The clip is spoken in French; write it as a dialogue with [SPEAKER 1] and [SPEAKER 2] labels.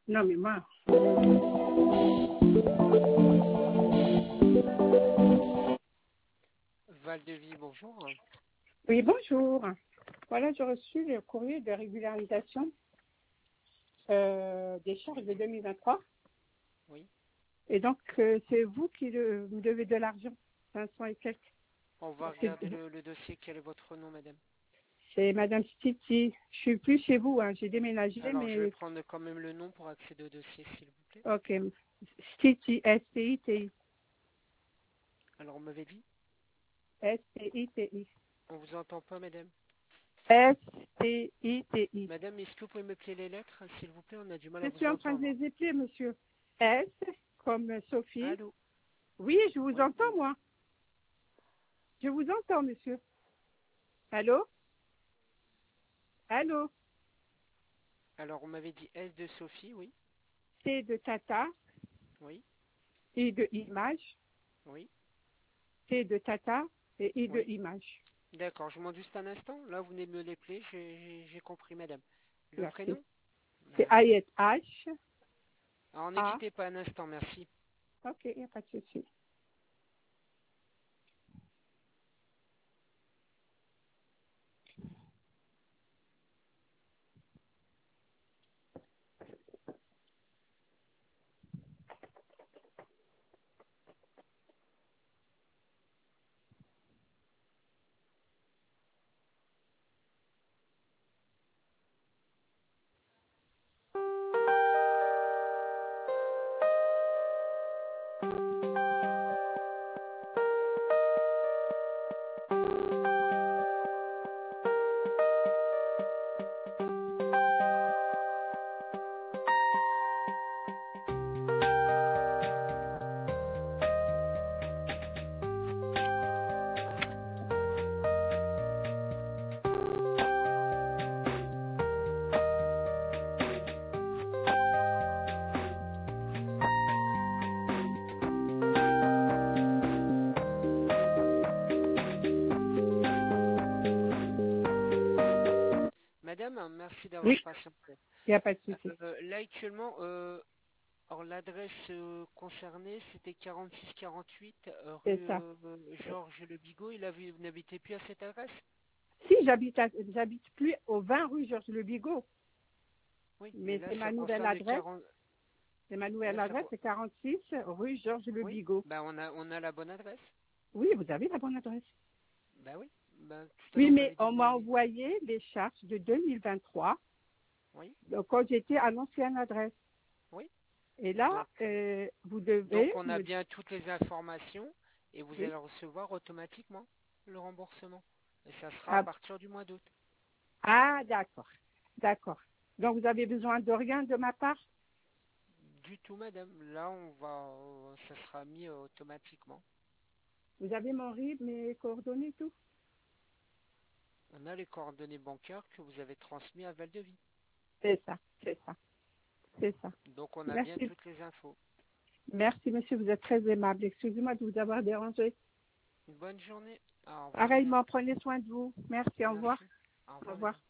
[SPEAKER 1] Non, mais moi.
[SPEAKER 2] Val-de-Vie, bonjour.
[SPEAKER 1] Oui, bonjour. Voilà, j'ai reçu le courrier de régularisation des charges de 2023.
[SPEAKER 2] Oui.
[SPEAKER 1] Et donc, c'est vous qui me devez de l'argent, 500 et quelques.
[SPEAKER 2] On va regarder le dossier. Quel est votre nom, madame?
[SPEAKER 1] C'est Madame Stiti. Je suis plus chez vous, hein. J'ai déménagé,
[SPEAKER 2] Alors, je vais
[SPEAKER 1] mais...
[SPEAKER 2] prendre quand même le nom pour accéder au dossier, s'il vous plaît.
[SPEAKER 1] Ok. Stiti, S-T-I-T-I.
[SPEAKER 2] Alors, on m'avait dit?
[SPEAKER 1] S-T-I-T-I.
[SPEAKER 2] On vous entend pas, madame?
[SPEAKER 1] S-T-I-T-I.
[SPEAKER 2] Madame, est-ce que vous pouvez me plaire les lettres, s'il vous plaît? On a du mal à
[SPEAKER 1] Je suis
[SPEAKER 2] vous
[SPEAKER 1] en train de
[SPEAKER 2] entendre.
[SPEAKER 1] les épeler, monsieur. S, comme Sophie.
[SPEAKER 2] Allô?
[SPEAKER 1] Oui, je vous
[SPEAKER 2] Oui.
[SPEAKER 1] entends, moi. Je vous entends, monsieur. Allô? Allô?
[SPEAKER 2] Alors, on m'avait dit S de Sophie, oui.
[SPEAKER 1] T de tata,
[SPEAKER 2] Oui.
[SPEAKER 1] I de image,
[SPEAKER 2] Oui.
[SPEAKER 1] T de tata et I de
[SPEAKER 2] Oui.
[SPEAKER 1] image.
[SPEAKER 2] D'accord, je vous demande juste un instant. Là, vous venez de me les plaire. J'ai compris, madame. Le
[SPEAKER 1] Merci.
[SPEAKER 2] prénom?
[SPEAKER 1] C'est Ayet H,
[SPEAKER 2] Alors, ne
[SPEAKER 1] A.
[SPEAKER 2] quittez pas un instant, merci.
[SPEAKER 1] Ok, il n'y a pas de souci.
[SPEAKER 2] Madame, merci d'avoir
[SPEAKER 1] Oui,
[SPEAKER 2] patienté.
[SPEAKER 1] il n'y a pas de souci.
[SPEAKER 2] Là, actuellement, alors l'adresse concernée, c'était 46-48
[SPEAKER 1] C'est
[SPEAKER 2] rue
[SPEAKER 1] ça.
[SPEAKER 2] Georges Le Bigot. Et là, vous n'habitez plus à cette adresse?
[SPEAKER 1] Si, j'habite plus au 20 rue Georges Le Bigot,
[SPEAKER 2] Oui, mais
[SPEAKER 1] mais
[SPEAKER 2] là,
[SPEAKER 1] c'est
[SPEAKER 2] ça
[SPEAKER 1] ma nouvelle
[SPEAKER 2] concerne le
[SPEAKER 1] adresse.
[SPEAKER 2] 40.
[SPEAKER 1] C'est ma
[SPEAKER 2] Là,
[SPEAKER 1] nouvelle
[SPEAKER 2] ça...
[SPEAKER 1] adresse, c'est 46 rue Georges Le
[SPEAKER 2] Oui,
[SPEAKER 1] Bigot.
[SPEAKER 2] bah on a la bonne adresse.
[SPEAKER 1] Oui, vous avez la bonne adresse.
[SPEAKER 2] Bah oui, bah, tout à
[SPEAKER 1] Oui,
[SPEAKER 2] l'heure, vous
[SPEAKER 1] mais
[SPEAKER 2] m'avez dit
[SPEAKER 1] on
[SPEAKER 2] que
[SPEAKER 1] m'a envoyé les charges de 2023
[SPEAKER 2] Oui,
[SPEAKER 1] quand j'étais à l'ancienne adresse.
[SPEAKER 2] oui.
[SPEAKER 1] Et là,
[SPEAKER 2] Donc,
[SPEAKER 1] vous devez
[SPEAKER 2] donc, on a
[SPEAKER 1] me...
[SPEAKER 2] bien toutes les informations et vous
[SPEAKER 1] Oui.
[SPEAKER 2] allez recevoir automatiquement le remboursement. Et ça sera à
[SPEAKER 1] Ah,
[SPEAKER 2] partir du mois d'août.
[SPEAKER 1] ah, d'accord. D'accord. Donc, vous avez besoin de rien de ma part?
[SPEAKER 2] Du tout, madame. Là, ça sera mis automatiquement.
[SPEAKER 1] Vous avez mon RIB, mes coordonnées, tout?
[SPEAKER 2] On a les coordonnées bancaires que vous avez transmises à Val-de-Vie.
[SPEAKER 1] C'est ça, c'est ça, c'est ça.
[SPEAKER 2] Donc, on a bien
[SPEAKER 1] Merci.
[SPEAKER 2] toutes les infos.
[SPEAKER 1] Merci, monsieur, vous êtes très aimable. Excusez-moi de vous avoir dérangé.
[SPEAKER 2] Une bonne journée. Au revoir, madame.
[SPEAKER 1] Pareillement, prenez soin de vous. Merci, au revoir.
[SPEAKER 2] Merci. Au
[SPEAKER 1] Au
[SPEAKER 2] revoir,
[SPEAKER 1] revoir.
[SPEAKER 2] madame.